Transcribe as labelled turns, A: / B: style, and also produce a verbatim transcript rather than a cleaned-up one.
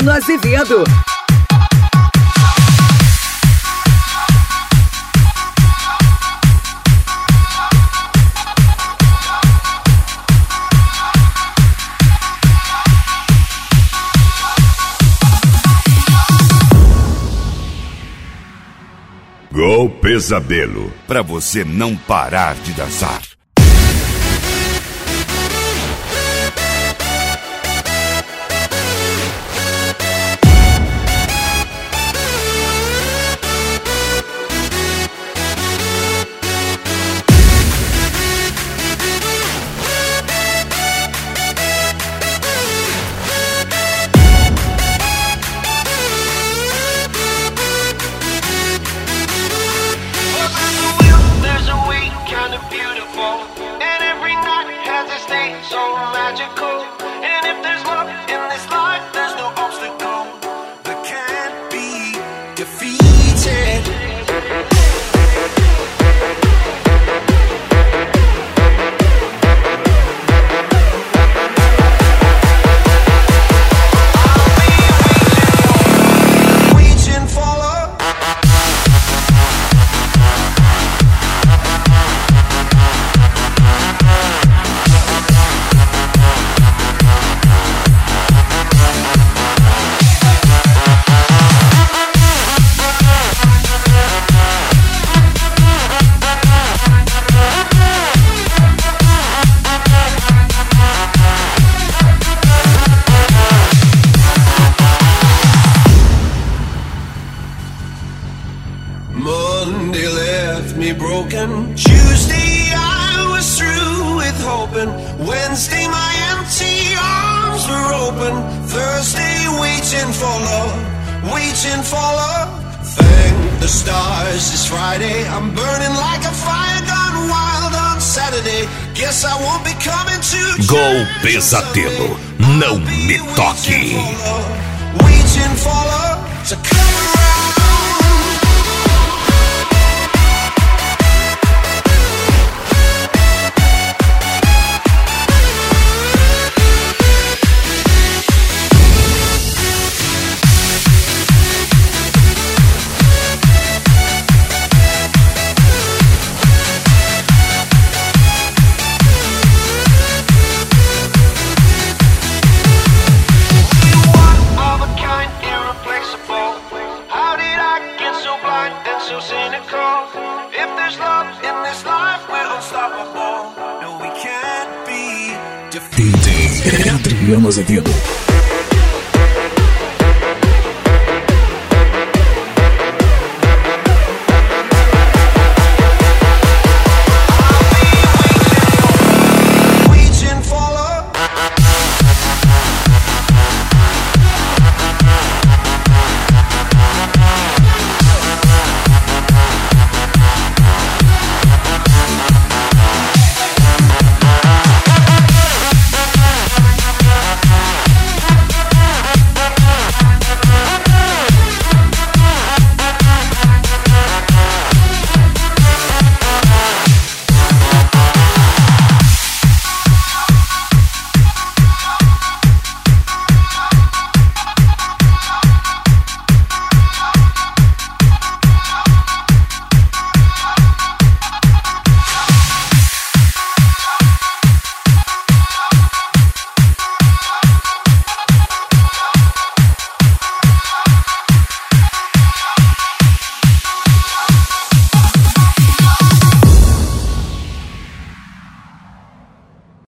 A: Adriano Azevedo.
B: Go Pesadelo, pra você não parar de dançar.
C: Monday left me broken. Tuesday I was through with hoping. Wednesday my empty arms were open. Thursday waiting for love, waiting for love. Thank the stars it's Friday. I'm burning like a fire gone wild on Saturday. Guess I won't be coming to
B: Go Pesadelo, não me toque.
C: Waiting for love to come around. So cynical. If there's love in this life, we're unstoppable. No, we can't be defeated.
A: D J Adriano Azevedo.